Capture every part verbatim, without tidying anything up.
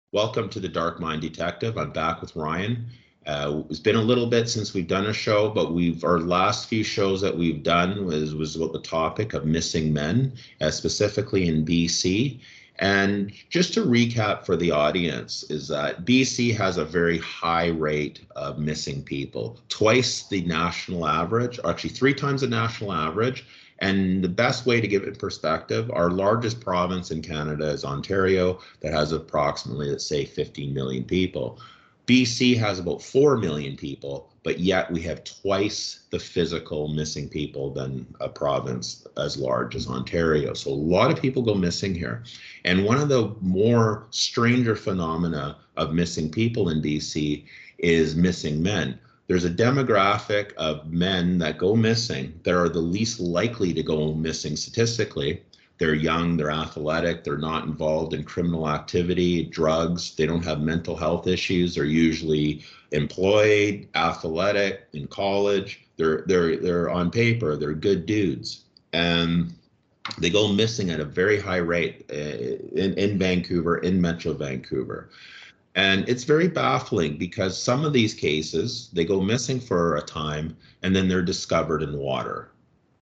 Welcome to the Dark Mind Detective. I'm back with Ryan. Uh, it's been a little bit since we've done a show, but we've our last few shows that we've done was was about the topic of missing men, uh, specifically in B C. And just to recap for the audience, is that B C has a very high rate of missing people, twice the national average, actually three times the national average. And the best way to give it in perspective, our largest province in Canada is Ontario, that has approximately, let's say, fifteen million people. B C has about four million people, but yet we have twice the physical missing people than a province as large as Ontario. So a lot of people go missing here. And one of the more stranger phenomena of missing people in B C is missing men. There's a demographic of men that go missing that are the least likely to go missing statistically. They're young, they're athletic, they're not involved in criminal activity, drugs, they don't have mental health issues, they're usually employed, athletic, in college, they're they're they're on paper, they're good dudes. And they go missing at a very high rate uh, in, in Vancouver, in Metro Vancouver. And it's very baffling because some of these cases, they go missing for a time and then they're discovered in water.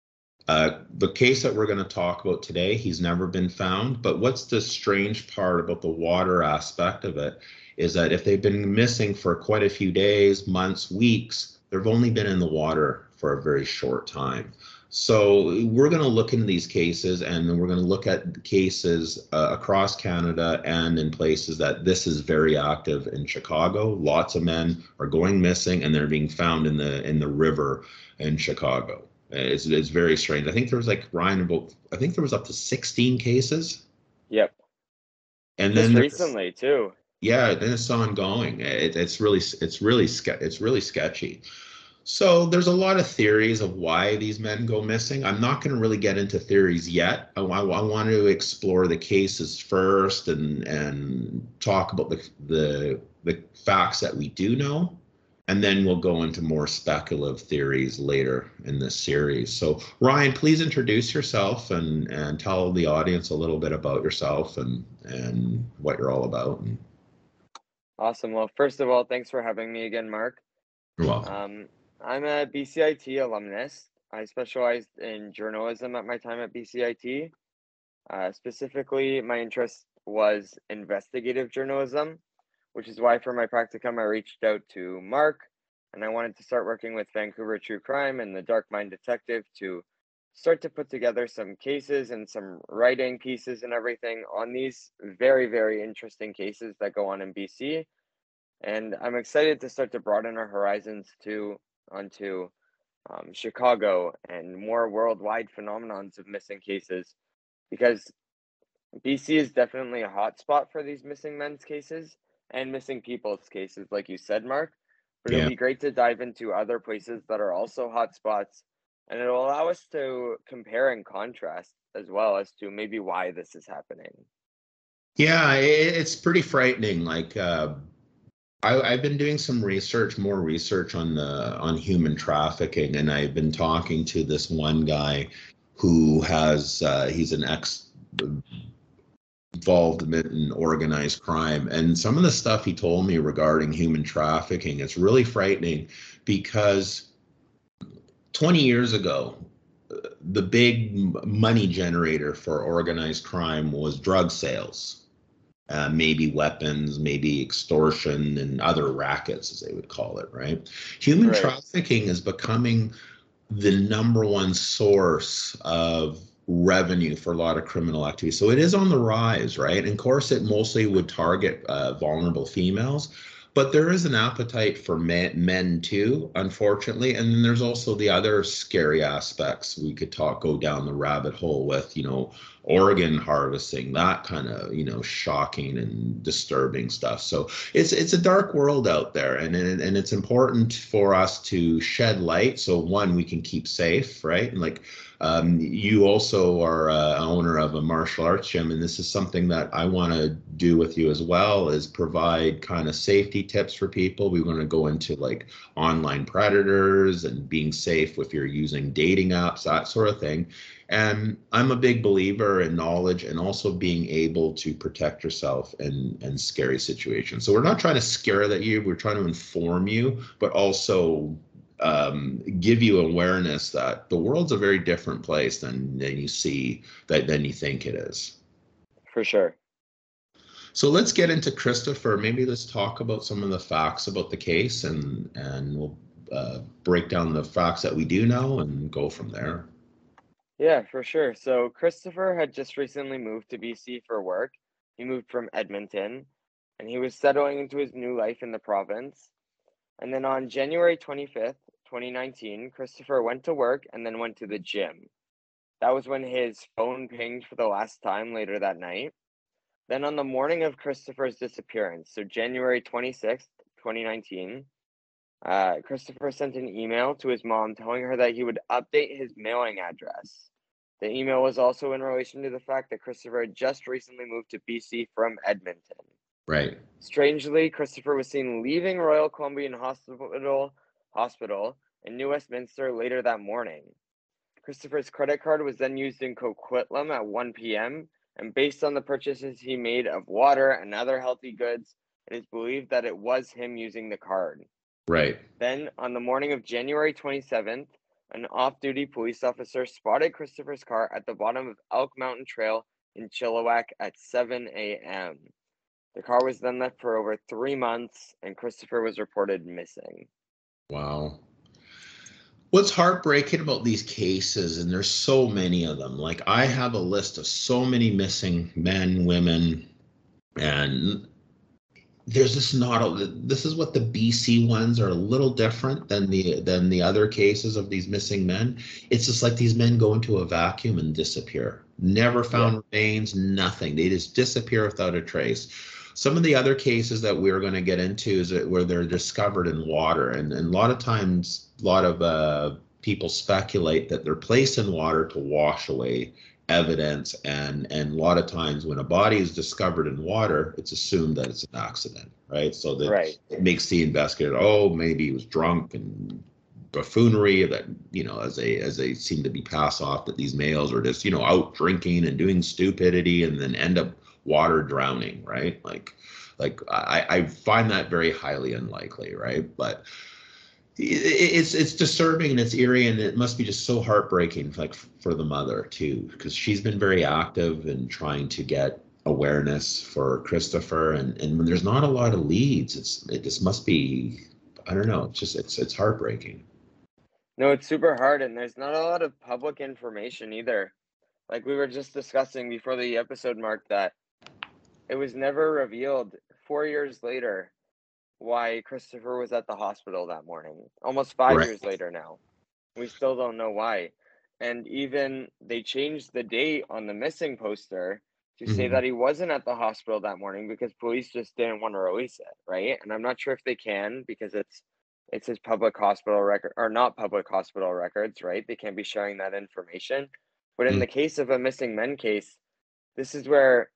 Uh, the case that we're going to talk about today, he's never been found. But what's the strange part about the water aspect of it is that if they've been missing for quite a few days, months, weeks, they've only been in the water for a very short time. So we're going to look into these cases, and then we're going to look at cases uh, across Canada and in places that this is very active in Chicago. Lots of men are going missing, and they're being found in the in the river in Chicago. It's, it's very strange. I think there was like Ryan about I think there was up to sixteen cases. Yep. And Just then recently too. Yeah, then it's ongoing. It, it's really it's really it's really sketchy. So there's a lot of theories of why these men go missing. I'm not going to really get into theories yet. I, I, I want to explore the cases first and and talk about the the the facts that we do know, and then we'll go into more speculative theories later in this series. So Ryan, please introduce yourself and and tell the audience a little bit about yourself and and what you're all about. Awesome. Well, first of all, thanks for having me again, Mark. You're welcome. Um, I'm a B C I T alumnus. I specialized in journalism at my time at B C I T. Uh, specifically, my interest was investigative journalism, which is why for my practicum I reached out to Mark, and I wanted to start working with Vancouver True Crime and the Dark Mind Detective to start to put together some cases and some writing pieces and everything on these very, very interesting cases that go on in B C. And I'm excited to start to broaden our horizons to onto um, Chicago and more worldwide phenomenons of missing cases, because B C is definitely a hotspot for these missing men's cases and missing people's cases, like you said, Mark. But it'll Yeah. be great to dive into other places that are also hotspots, and it'll allow us to compare and contrast as well as to maybe why this is happening. Yeah, it, it's pretty frightening. Like uh, I, I've been doing some research, more research on the on human trafficking, and I've been talking to this one guy who has uh, he's an ex involvement in organized crime, and some of the stuff he told me regarding human trafficking, it's really frightening because twenty years ago, the big money generator for organized crime was drug sales. Uh, maybe weapons, maybe extortion and other rackets, as they would call it, right? Human Right. trafficking is becoming the number one source of revenue for a lot of criminal activity. So it is on the rise, right? And of course, it mostly would target uh, vulnerable females. But there is an appetite for men, men too, unfortunately. And then there's also the other scary aspects. We could talk, go down the rabbit hole with, you know, organ harvesting, that kind of, you know, shocking and disturbing stuff. So it's it's a dark world out there, and and, and it's important for us to shed light. So one, we can keep safe, right? And like Um, you also are uh, owner of a martial arts gym, and this is something that I want to do with you as well, is provide kind of safety tips for people. We want to go into like online predators and being safe if you're using dating apps, that sort of thing. And I'm a big believer in knowledge and also being able to protect yourself in, in scary situations. So we're not trying to scare that you, we're trying to inform you, but also um, give you awareness that the world's a very different place than, than you see, that than you think it is. For sure. So let's get into Christopher. Maybe let's talk about some of the facts about the case, and and we'll uh, break down the facts that we do know and go from there. Yeah, for sure. So Christopher had just recently moved to B C for work. He moved from Edmonton, and he was settling into his new life in the province. And then on January twenty-fifth, twenty nineteen, Christopher went to work and then went to the gym. That was when his phone pinged for the last time later that night. Then on the morning of Christopher's disappearance, so January twenty-sixth, twenty nineteen, uh, Christopher sent an email to his mom telling her that he would update his mailing address. The email was also in relation to the fact that Christopher had just recently moved to B C from Edmonton. Right. Strangely, Christopher was seen leaving Royal Columbian Hospital Hospital in New Westminster later that morning. Christopher's credit card was then used in Coquitlam at one p.m., and based on the purchases he made of water and other healthy goods, it is believed that it was him using the card. Right. Then, on the morning of January twenty-seventh, an off-duty police officer spotted Christopher's car at the bottom of Elk Mountain Trail in Chilliwack at seven a.m. The car was then left for over three months, and Christopher was reported missing. Wow. What's heartbreaking about these cases, and there's so many of them, like I have a list of so many missing men, women, and there's just not a, this is what the B C ones are a little different than the than the other cases of these missing men. It's just like these men go into a vacuum and disappear. Never found yeah. remains, nothing. They just disappear without a trace. Some of the other cases that we're going to get into is where they're discovered in water, and, and a lot of times, a lot of uh, people speculate that they're placed in water to wash away evidence, and and a lot of times when a body is discovered in water, it's assumed that it's an accident, right? So that right. it makes the investigator, oh, maybe he was drunk, and buffoonery that, you know, as they as they seem to be passed off, that these males are just, you know, out drinking and doing stupidity and then end up water drowning, right? Like like I, I find that very highly unlikely, right? But it's it's disturbing and it's eerie, and it must be just so heartbreaking, like for the mother too, because she's been very active in trying to get awareness for Christopher, and and when there's not a lot of leads, it's it just must be, I don't know, it's just it's it's heartbreaking. No, it's super hard, and there's not a lot of public information either. Like we were just discussing before the episode marked, that it was never revealed four years later why Christopher was at the hospital that morning. Almost five right. years later now. We still don't know why. And even they changed the date on the missing poster to mm-hmm. say that he wasn't at the hospital that morning because police just didn't want to release it, right? And I'm not sure if they can, because it's it's his public hospital record, or not public hospital records, right? They can't be sharing that information. But in mm-hmm. the case of a missing men case, this is where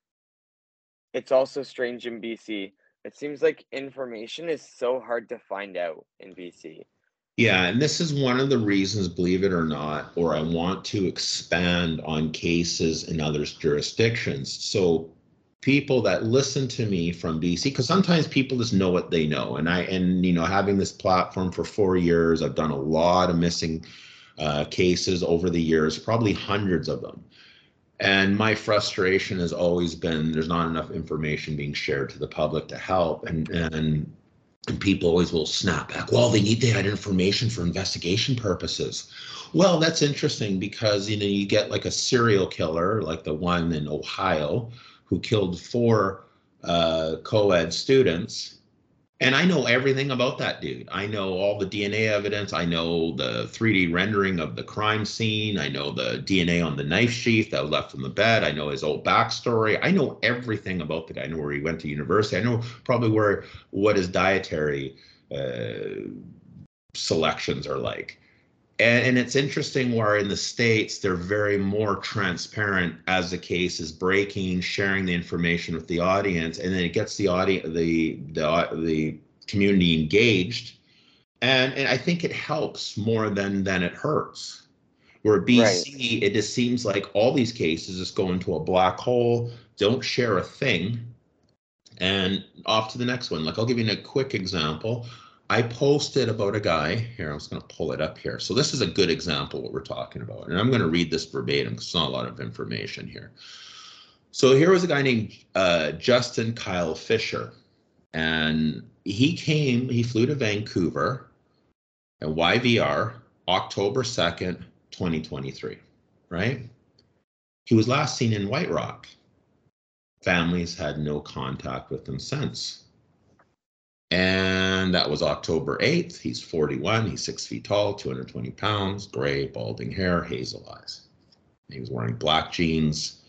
it's also strange in B C. It seems like information is so hard to find out in B C. Yeah, and this is one of the reasons, believe it or not, or I want to expand on cases in other jurisdictions. So people that listen to me from B C, because sometimes people just know what they know. And I, and you know, having this platform for four years, I've done a lot of missing uh, cases over the years, probably hundreds of them. And my frustration has always been there's not enough information being shared to the public to help. And and and people always will snap back, well, they need that information for investigation purposes. Well, that's interesting, because, you know, you get like a serial killer, like the one in Ohio who killed four uh, co-ed students. And I know everything about that dude. I know all the D N A evidence. I know the three D rendering of the crime scene. I know the D N A on the knife sheath that was left on the bed. I know his old backstory. I know everything about the guy. I know where he went to university. I know probably where what his dietary uh, selections are like. And, and it's interesting where in the States, they're very more transparent as the case is breaking, sharing the information with the audience, and then it gets the audience, the, the, the community engaged. And, and I think it helps more than, than it hurts. Where Right. B C, it just seems like all these cases just go into a black hole, don't share a thing, and off to the next one. Like, I'll give you a quick example. I posted about a guy here. I was going to pull it up here. So this is a good example what we're talking about, and I'm going to read this verbatim because it's not a lot of information here. So here was a guy named uh, Justin Kyle Fisher, and he came. He flew to Vancouver, and Y V R, October second, twenty twenty-three. Right? He was last seen in White Rock. Families had no contact with him since. And that was October eighth. He's forty-one. He's six feet tall, two hundred twenty pounds, gray, balding hair, hazel eyes. He was wearing black jeans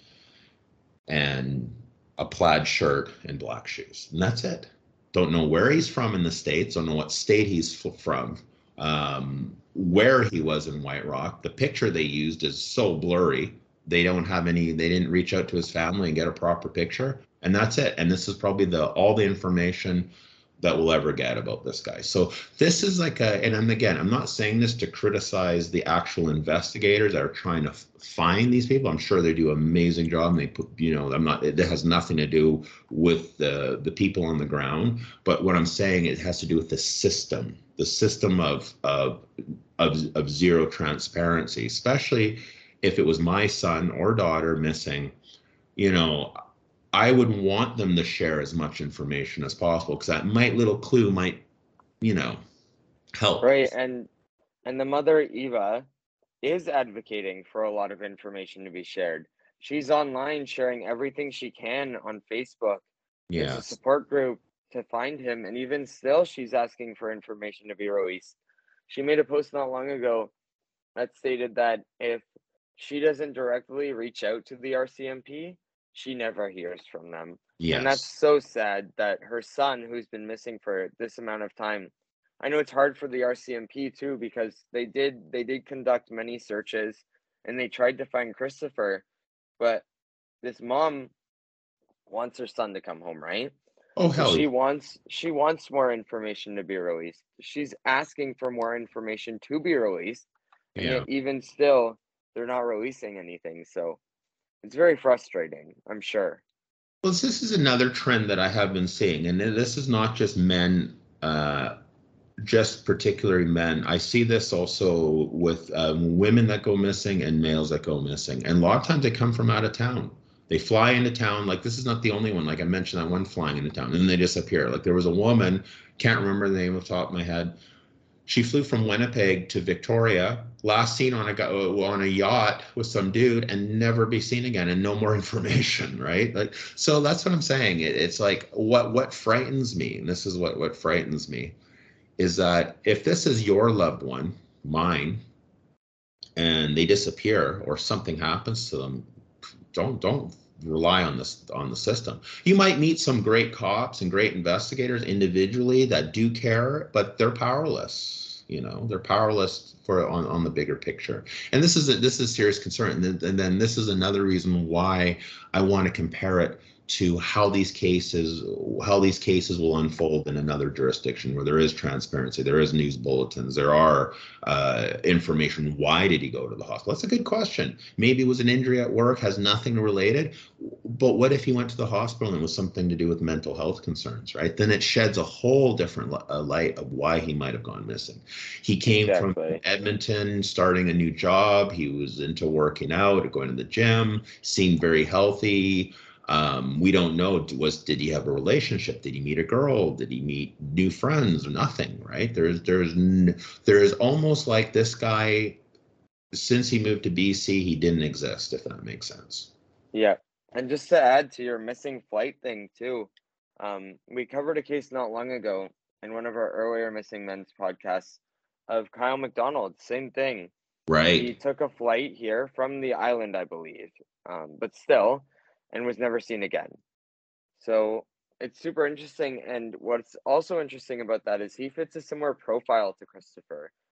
and a plaid shirt and black shoes. And that's it. Don't know where he's from in the States. Don't know what state he's from. Um, where he was in White Rock. The picture they used is so blurry. They don't have any, they didn't reach out to his family and get a proper picture. And that's it. And this is probably the all the information that we'll ever get about this guy. So this is like a, and I'm again, I'm not saying this to criticize the actual investigators that are trying to find these people. I'm sure they do an amazing job. And they put, you know, I'm not, it has nothing to do with the the people on the ground. But what I'm saying, it has to do with the system, the system of of of, of zero transparency, especially if it was my son or daughter missing. You know, I would want them to share as much information as possible because that might little clue might, you know, help. Right. And and the mother, Eva, is advocating for a lot of information to be shared. She's online sharing everything she can on Facebook. There's a Yes. support group to find him, and even still, she's asking for information to be released. She made a post not long ago that stated that if she doesn't directly reach out to the R C M P, she never hears from them. And that's Yes. so sad that her son, who's been missing for this amount of time, I know it's hard for the R C M P too because they did they did conduct many searches and they tried to find Christopher, but this mom wants her son to come home, right? Oh, So hell she yeah. wants she wants more information to be released. She's asking for more information to be released, and Yeah. yet even still, they're not releasing anything. So it's very frustrating, I'm sure. Well, this is another trend that I have been seeing, and this is not just men, uh, just particularly men. I see this also with um, women that go missing and males that go missing. And a lot of times they come from out of town. They fly into town. Like, this is not the only one. Like I mentioned, that one flying into town, and then they disappear. Like, there was a woman, can't remember the name off the top of my head. She flew from Winnipeg to Victoria, last seen on a on a yacht with some dude, and never be seen again, and no more information, right? Like, so that's what I'm saying. It, it's like what what frightens me, and this is what what frightens me, is that if this is your loved one, mine, and they disappear or something happens to them, don't don't rely on this on the system. You might meet some great cops and great investigators individually that do care, but they're powerless. You know, they're powerless for on, on the bigger picture. And this is a, this is a serious concern. And then, and then this is another reason why I want to compare it to how these cases how these cases will unfold in another jurisdiction where there is transparency, there is news bulletins, there are uh, information. Why did he go to the hospital? That's a good question. Maybe it was an injury at work, has nothing related. But what if he went to the hospital and it was something to do with mental health concerns, right? Then it sheds a whole different uh, light of why he might have gone missing. He came from Exactly. Edmonton, starting a new job. He was into working out, going to the gym, seemed very healthy. Um, we don't know, was did he have a relationship? Did he meet a girl? Did he meet new friends? Nothing, right? There's there's there's almost like this guy, since he moved to B C, he didn't exist, if that makes sense. Yeah. And just to add to your missing flight thing too, um, we covered a case not long ago in one of our earlier Missing Men's podcasts of Kyle McDonald. Same thing. He Right. took a flight here from the island, I believe, um, but still, and was never seen again. So it's super interesting. And what's also interesting about that is he fits a similar profile to Christopher.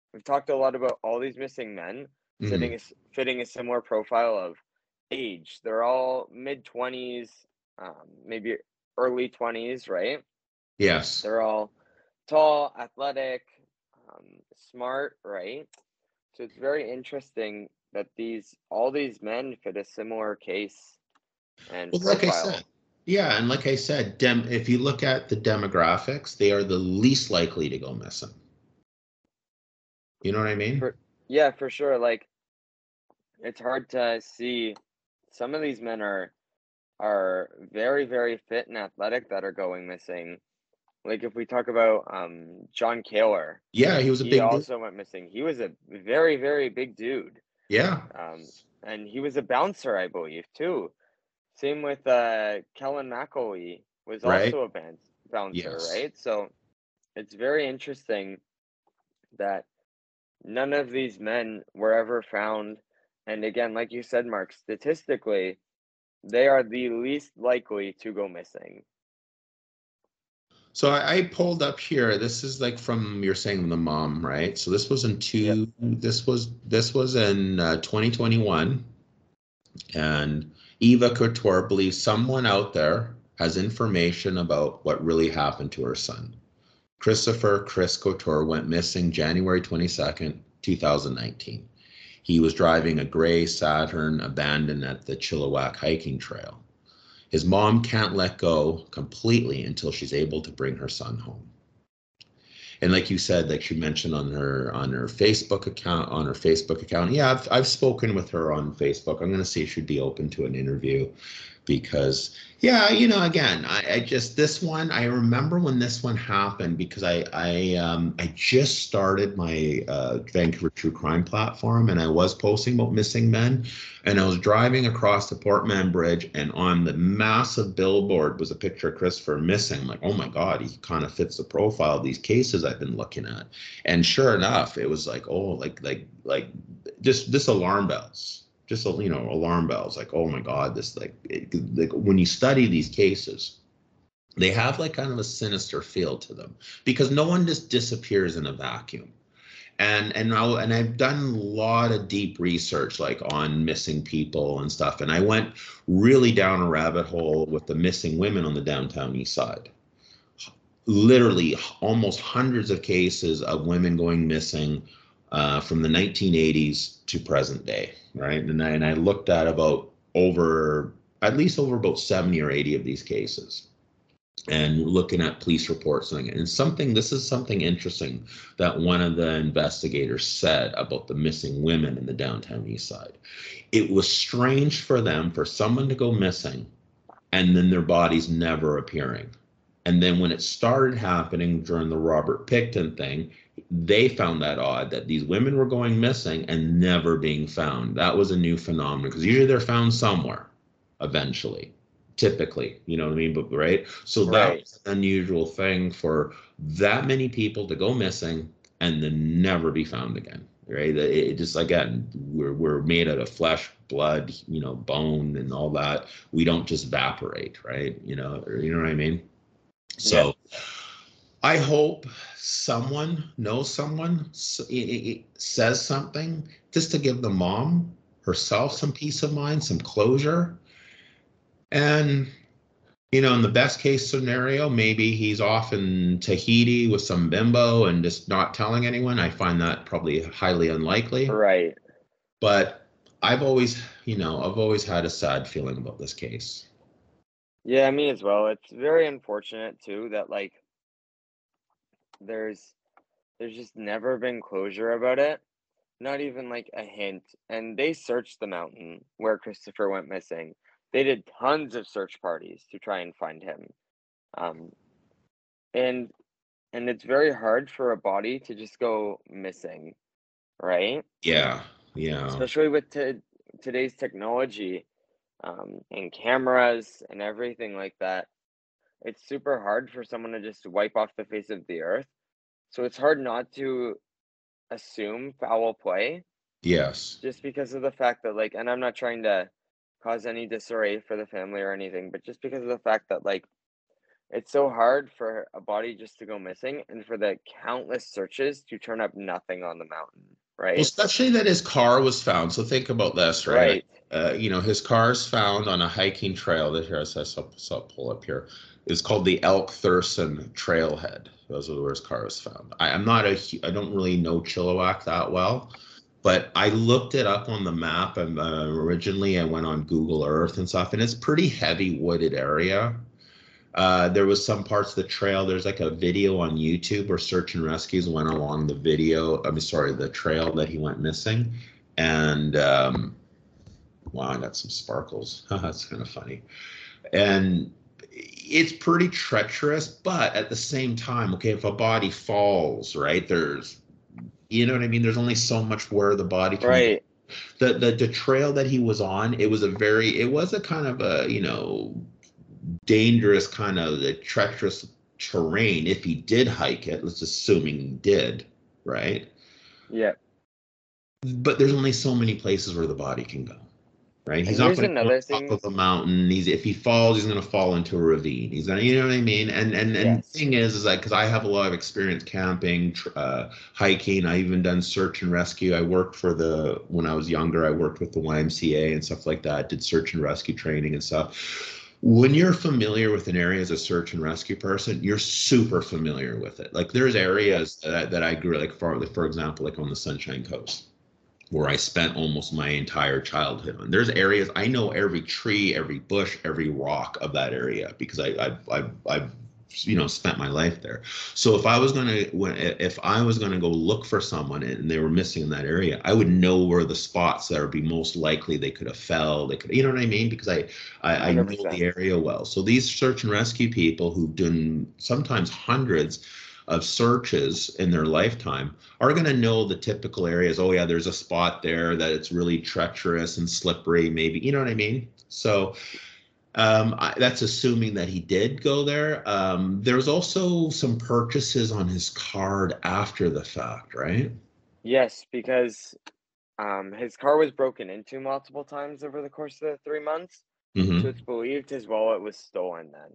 we've talked a lot about all these missing men fitting Mm. a, fitting a similar profile of age. They're all mid twenties, um, maybe early twenties, right? Yes. They're all tall, athletic, um, smart, right? So it's very interesting that these all these men fit a similar case and Well, like I said, profile. yeah, and like I said, dem if you look at the demographics, they are the least likely to go missing. You know what I mean? For yeah, for sure. Like it's hard to see some of these men are are very, very fit and athletic that are going missing. Like if we talk about um John Kaler, Yeah, he was a he big dude. also went missing. He was a very, very big dude. Yeah, Um and he was a bouncer, I believe, too. Same with uh Kellen McElwee was right? also a bounce, bouncer, Yes. right? So it's very interesting that none of these men were ever found. And again, like you said, Mark, statistically, they are the least likely to go missing. So I, I pulled up here. This is like from you're saying the mom, right? So this was in Yep. two. This was this was in uh, twenty twenty-one, and Eva Couture believes someone out there has information about what really happened to her son. Christopher Chris Couture went missing January twenty-second, two thousand nineteen. He was driving a gray Saturn abandoned at the Chilliwack hiking trail. His mom can't let go completely until she's able to bring her son home. And like you said, like she mentioned on her on her Facebook account, on her Facebook account, yeah, I've I've spoken with her on Facebook. I'm going to see if she'd be open to an interview because yeah, you know, again, I, I just this one I remember when this one happened because I I um I just started my uh, Vancouver True Crime platform and I was posting about missing men, and I was driving across the Port Mann Bridge and on the massive billboard was a picture of Christopher missing. I'm like, oh my God, he kind of fits the profile of these cases I've been looking at, and sure enough, it was like oh like like like just this alarm bells just you know alarm bells like oh my god this like it, like when you study these cases they have like kind of a sinister feel to them because no one just disappears in a vacuum and and I and I've done a lot of deep research like on missing people and stuff and I went really down a rabbit hole with the missing women on the downtown east side, literally almost hundreds of cases of women going missing uh, from the nineteen eighties to present day, right? And I, and I looked at about over, at least over about seventy or eighty of these cases and looking at police reports and, and something, this is something interesting that one of the investigators said about the missing women in the downtown east side. It was strange for them, for someone to go missing and then their bodies never appearing. And then when it started happening during the Robert Pickton thing, they found that odd that these women were going missing and never being found. That was a new phenomenon because usually they're found somewhere eventually, typically, you know what I mean? But right. So that Right. was an unusual thing for that many people to go missing and then never be found again. Right. It, it just again, we're we're made out of flesh, blood, you know, bone and all that. We don't just evaporate, right? You know, or, you know what I mean? Yeah. So I hope someone knows someone s- i- i- i- says something just to give the mom herself some peace of mind, some closure. And, you know, in the best case scenario, maybe he's off in Tahiti with some bimbo and just not telling anyone. I find that probably highly unlikely. Right. But I've always, you know, I've always had a sad feeling about this case. Yeah, me as well. It's very unfortunate too that like there's there's just never been closure about it. Not even like a hint. And they searched the mountain where Christopher went missing. They did tons of search parties to try and find him. Um, and and it's very hard for a body to just go missing, right? Yeah, yeah, Especially with to today's technology, um, and cameras and everything like that. It's super hard for someone to just wipe off the face of the earth. So it's hard not to assume foul play yes, just because of the fact that like, and I'm not trying to cause any disarray for the family or anything, but just because of the fact that like it's so hard for a body just to go missing and for the countless searches to turn up nothing on the mountain, Well, right? especially that his car was found. So think about this, right? Right. Uh, you know, his car's found on a hiking trail that here, I saw, saw pull up here. It's called the Elk Thurston Trailhead. Those are where his car was found. I, I'm not a, hu- I don't really know Chilliwack that well, but I looked it up on the map. And uh, originally I went on Google Earth and stuff, and it's pretty heavy wooded area. Uh, there was some parts of the trail. There's like a video on YouTube where search and rescues went along the video. I mean, sorry, the trail that he went missing. And um, wow, I got some sparkles. That's kind of funny. And it's pretty treacherous, but at the same time, okay, if a body falls, right, there's, you know what I mean? There's only so much where the body can go. Right. The, the the trail that he was on, it was a very, it was a kind of a, you know, dangerous kind of the treacherous terrain if he did hike it. Let's assuming he did, right? Yeah. But there's only so many places where the body can go, right? He's And not here's going to go another on top thing. of the mountain. He's if he falls, he's going to fall into a ravine. He's going to, you know what I mean? And and and the Yes. thing is, is like because I have a lot of experience camping, uh, hiking. I even done search and rescue. I worked for the when I was younger. I worked with the Y M C A and stuff like that. Did search and rescue training and stuff. When you're familiar with an area as a search and rescue person, you're super familiar with it. Like there's areas that I, that I grew like for for example, like on the Sunshine Coast, where I spent almost my entire childhood on. There's areas I know every tree, every bush, every rock of that area because I I've I've, I've you know spent my life there. So if I was gonna when if I was gonna go look for someone and they were missing in that area, I would know where the spots that would be most likely they could have fell. They could, you know what I mean? Because I I, I know the one hundred percent. area well. So these search and rescue people who've done sometimes hundreds of searches in their lifetime are going to know the typical areas. Oh yeah, there's a spot there that it's really treacherous and slippery, maybe, you know what I mean? So um, I, that's assuming that he did go there. Um, there's also some purchases on his card after the fact, right? Yes, because um his car was broken into multiple times over the course of the three months. So Mm-hmm. it's believed his wallet was stolen then.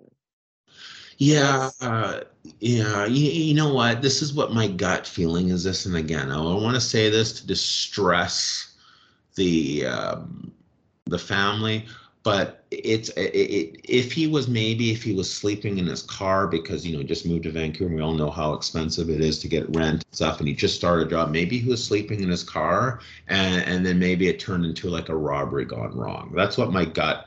And Yeah, that's uh, yeah. You, you know what? This is what my gut feeling is. This, and again, I want to say this to distress the um, the family, but it's it, it, if he was maybe if he was sleeping in his car because you know just moved to Vancouver, we all know how expensive it is to get rent and stuff, and he just started a job. Maybe he was sleeping in his car, and and then maybe it turned into like a robbery gone wrong. That's what my gut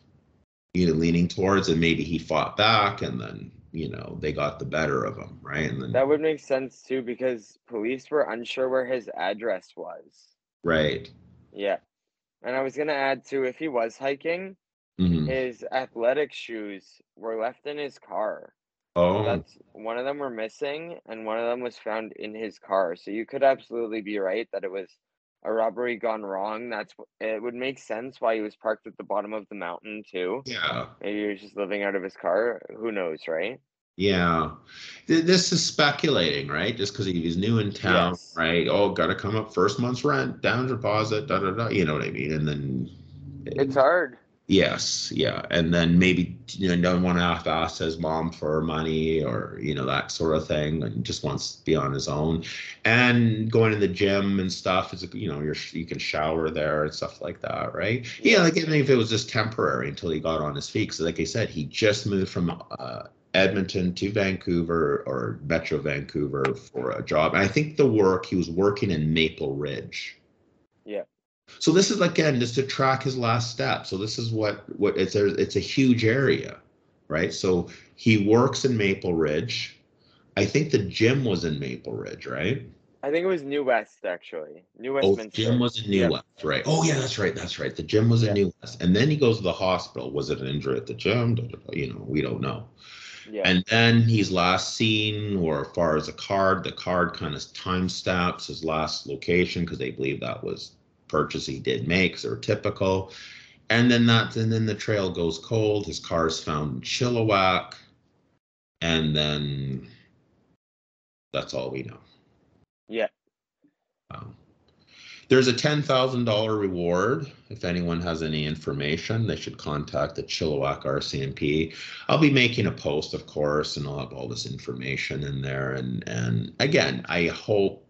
you know leaning towards, and maybe he fought back, and then you know they got the better of him, right? And then that would make sense too because police were unsure where his address was. right. Yeah. And I was gonna add too, if he was hiking, Hmm. his athletic shoes were left in his car. So Oh, that's one of them were missing and one of them was found in his car. So you could absolutely be right that it was a robbery gone wrong. That's wh- it would make sense why he was parked at the bottom of the mountain too. yeah. Maybe he was just living out of his car. Who knows, right? Yeah. Th- This is speculating, right? Just because he's new in town, Yes. right? Oh, got to come up first month's rent, down deposit, da da da. You know what I mean? And then, It's eh, hard. yes, yeah. And then maybe, you know, don't want to have to ask his mom for money or, you know, that sort of thing, and just wants to be on his own. And going to the gym and stuff is, you know, you're, you can shower there and stuff like that, right? Yeah, Yes. like even if it was just temporary until he got on his feet. Because, like I said, he just moved from uh, Edmonton to Vancouver or Metro Vancouver for a job. And I think the work, he was working in Maple Ridge. Yeah. So this is again just to track his last step. So this is what what it's a it's a huge area, right? So he works in Maple Ridge. I think the gym was in Maple Ridge, right? I think it was New West actually. New Oh, the gym Westminster. was in New Yep. West, right? Oh yeah, that's right, that's right. The gym was in Yeah. New West, and then he goes to the hospital. Was it an injury at the gym? Da, da, da, You know, we don't know. Yeah. And then he's last seen, or as far as a card, the card kind of time stamps his last location because they believe that was purchase he did make, so typical. And then that, and then the trail goes cold. His car is found in Chilliwack, and then that's all we know. Yeah. Um, There's a ten thousand dollars reward. If anyone has any information, they should contact the Chilliwack R C M P. I'll be making a post, of course, and I'll have all this information in there. And, and again, I hope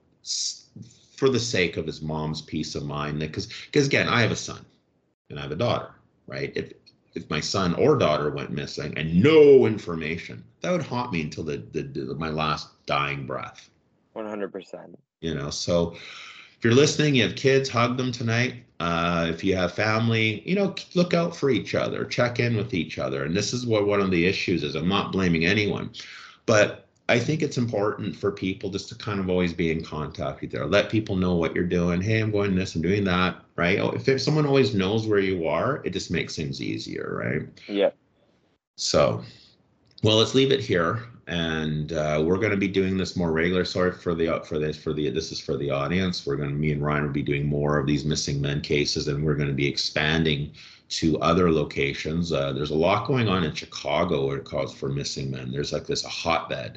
for the sake of his mom's peace of mind, because because again, I have a son and I have a daughter, right? If if my son or daughter went missing and no information, that would haunt me until the, the, the my last dying breath. one hundred percent. You know, so if you're listening, you have kids, hug them tonight. Uh, if you have family, you know, look out for each other, check in with each other. And this is what one of the issues is. I'm not blaming anyone, but I think it's important for people just to kind of always be in contact with each other. Let people know what you're doing. Hey, I'm going this, I'm doing that, right? If, if someone always knows where you are, it just makes things easier, right? Yeah. So, well, let's leave it here. And uh, we're going to be doing this more regular. Sorry for the for this for the this is for the audience. We're going to me and Ryan will be doing more of these missing men cases, and we're going to be expanding to other locations. Uh, there's a lot going on in Chicago where it calls for missing men. There's like this a hotbed.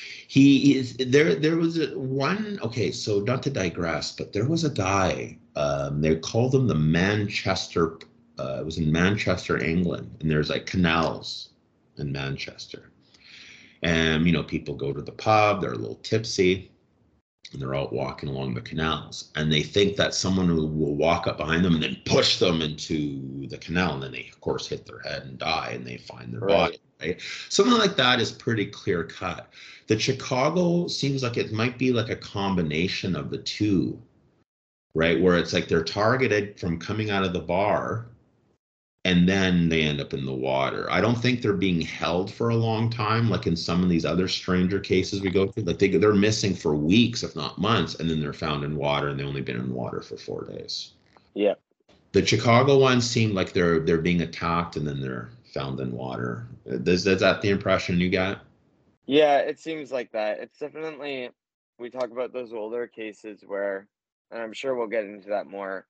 He is there. There was a, one. Okay, so not to digress, but there was a guy. Um, they called him the Manchester. Uh, it was in Manchester, England, and there's like canals in Manchester. And, you know, people go to the pub, they're a little tipsy, and they're out walking along the canals. And they think that someone will, will walk up behind them and then push them into the canal. And then they, of course, hit their head and die, and they find their Right. body, right? Something like that is pretty clear cut. The Chicago seems like it might be like a combination of the two, right? Where it's like they're targeted from coming out of the bar, and then they end up in the water. I don't think they're being held for a long time, like in some of these other stranger cases we go through. Like they, they're missing for weeks, if not months, and then they're found in water, and they've only been in water for four days. Yeah. The Chicago ones seem like they're they're being attacked, and then they're found in water. Is, is that the impression you got? Yeah, it seems like that. It's definitely, we talk about those older cases where, and I'm sure we'll get into that more,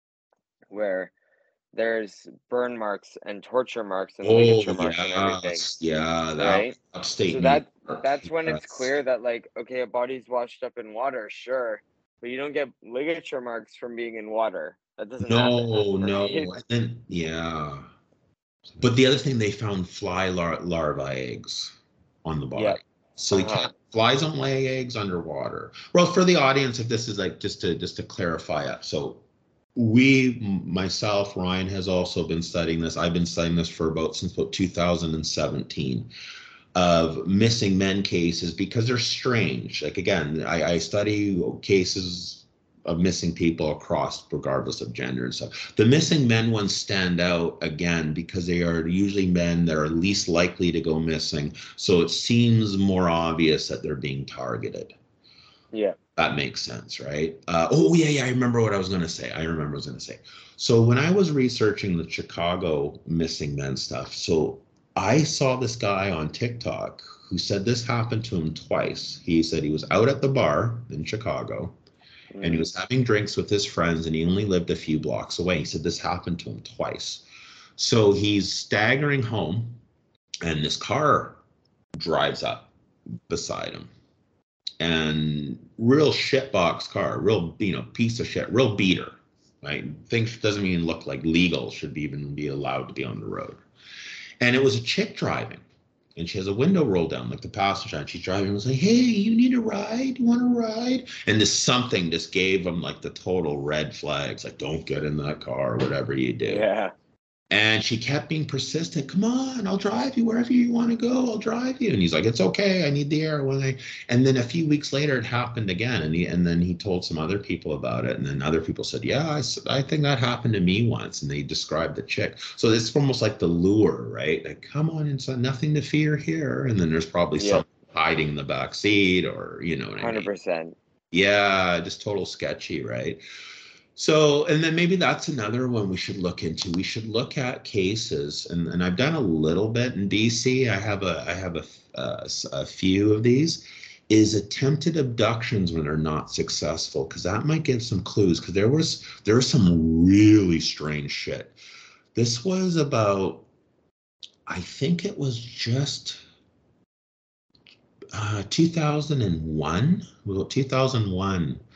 where there's burn marks and torture marks and Oh, ligature marks and everything, yes. Yeah, that right? upstate So New that York. that's when it's Yes. clear that, like, okay, a body's washed up in water, sure, but you don't get ligature marks from being in water. That doesn't happen, No, no. right? And then, yeah. But the other thing, they found fly lar- larvae eggs on the body. Yep. So you Uh-huh. can't, flies don't lay eggs underwater. Well, for the audience, if this is like just to just to clarify up. So we, myself, Ryan has also been studying this. I've been studying this for about since about two thousand seventeen of missing men cases because they're strange. Like again, I, I study cases of missing people across, regardless of gender and stuff. The missing men ones stand out again because they are usually men that are least likely to go missing. So it seems more obvious that they're being targeted. Yeah. That makes sense, right? Uh, oh, yeah, yeah, I remember what I was going to say. I remember what I was going to say. So when I was researching the Chicago missing men stuff, so I saw this guy on TikTok who said this happened to him twice. He said he was out at the bar in Chicago, and he was having drinks with his friends, and he only lived a few blocks away. He said this happened to him twice. So he's staggering home, and this car drives up beside him. And real shitbox car, real, you know, piece of shit, real beater, right? Things doesn't even look like legal, should be even be allowed to be on the road. And it was a chick driving, and she has a window rolled down, like the passenger, and she's driving and was like, hey, you need a ride? You want a ride? And this something just gave him like the total red flags, like don't get in that car, whatever you do. Yeah. And she kept being persistent. Come on, I'll drive you wherever you want to go. I'll drive you. And he's like, it's okay. I need the air. When I, and then a few weeks later, it happened again. And he, and then he told some other people about it. And then other people said, yeah, I, I think that happened to me once. And they described the chick. So it's almost like the lure, right? Like, come on, it's nothing to fear here. And then there's probably Yeah. someone hiding in the back seat, or, you know what I mean? one hundred percent. Yeah, just total sketchy, right? So, and then maybe that's another one we should look into. We should look at cases, and, and I've done a little bit in B C. I have a I have a, uh, a few of these. Is attempted abductions when they're not successful, because that might give some clues. Because there was there was some really strange shit. This was about, I think it was just uh, two thousand one. Well, two thousand one.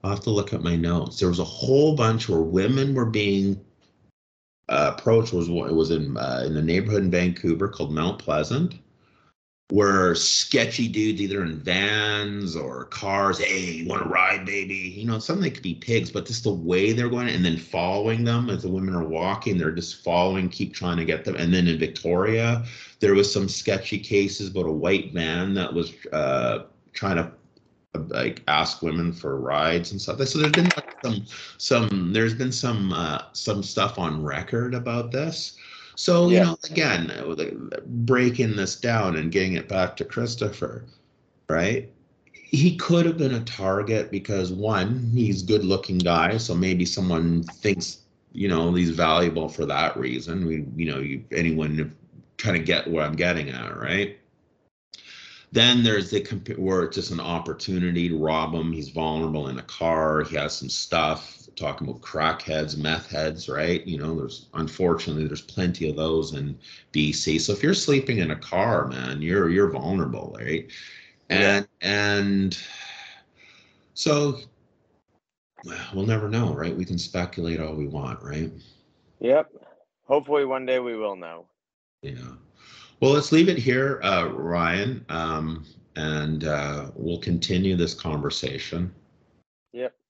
I'll have to look at my notes. There was a whole bunch where women were being uh, approached. Was it was in uh, in a neighborhood in Vancouver called Mount Pleasant, where sketchy dudes, either in vans or cars, hey, you want to ride, baby? You know, some they could be pigs, but just the way they're going, and then following them as the women are walking, they're just following, keep trying to get them. And then in Victoria, there was some sketchy cases about a white van that was uh, trying to like ask women for rides and stuff. So there's been like some some there's been some uh, some stuff on record about this. So you Yeah. know, again, breaking this down and getting it back to Christopher, right? He could have been a target because one, he's a good-looking guy, so maybe someone thinks you know he's valuable for that reason. We, you know, you anyone kind of get what I'm getting at, right? Then there's the where it's just an opportunity to rob him. He's vulnerable in a car. He has some stuff. Talking about crackheads, meth heads, right? You know, there's unfortunately there's plenty of those in B C. So if you're sleeping in a car, man, you're you're vulnerable, right? And yeah. and so we'll never know, right? We can speculate all we want, right? Yep. Hopefully one day we will know. Yeah. Well, let's leave it here, uh, Ryan, um, and uh, we'll continue this conversation. Yep.